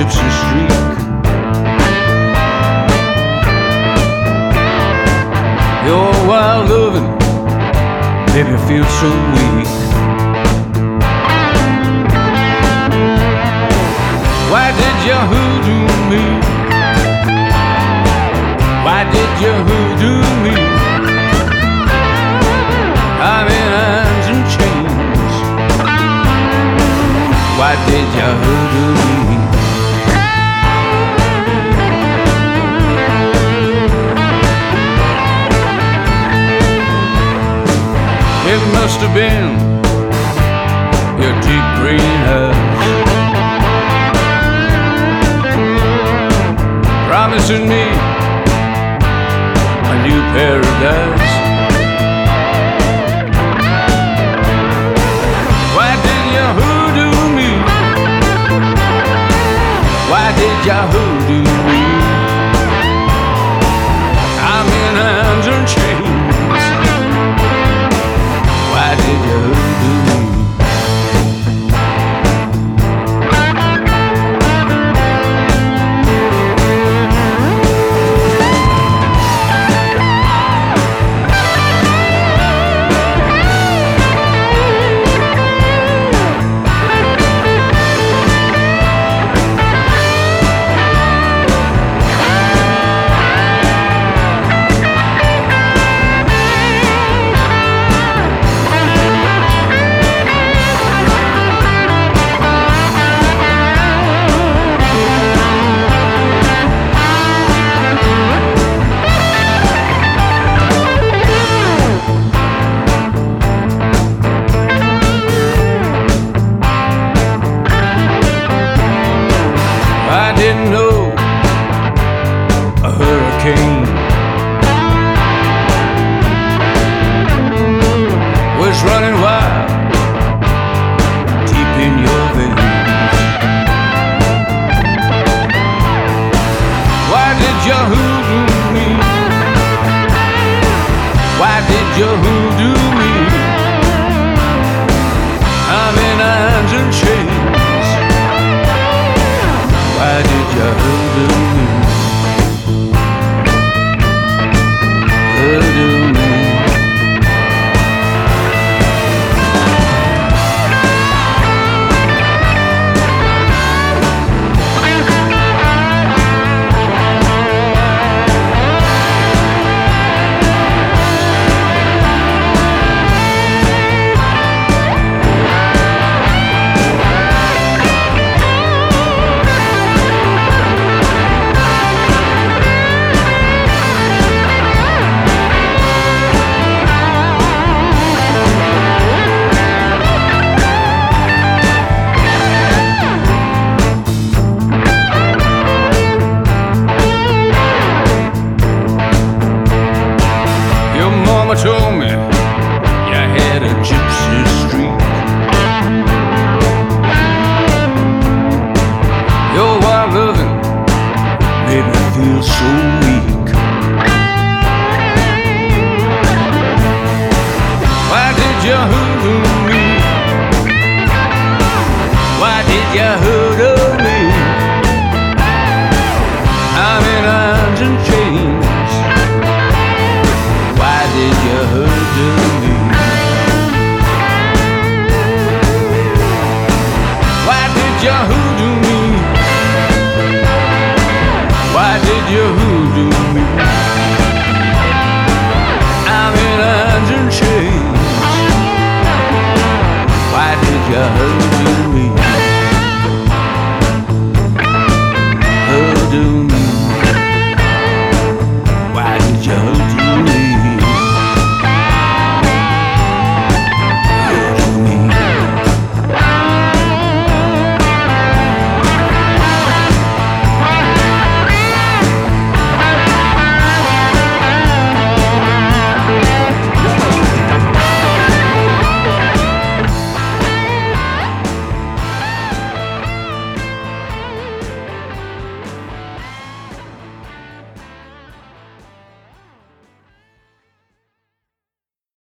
gypsy streak. Your wild loving made me feel so weak. Why did you hoodoo me? Why did you hoodoo me? I'm in irons and chains. Why did you hoodoo me? It must have been your deep green eyes, promising me a new paradise. Why did you hoodoo me? Why did you hoodoo me?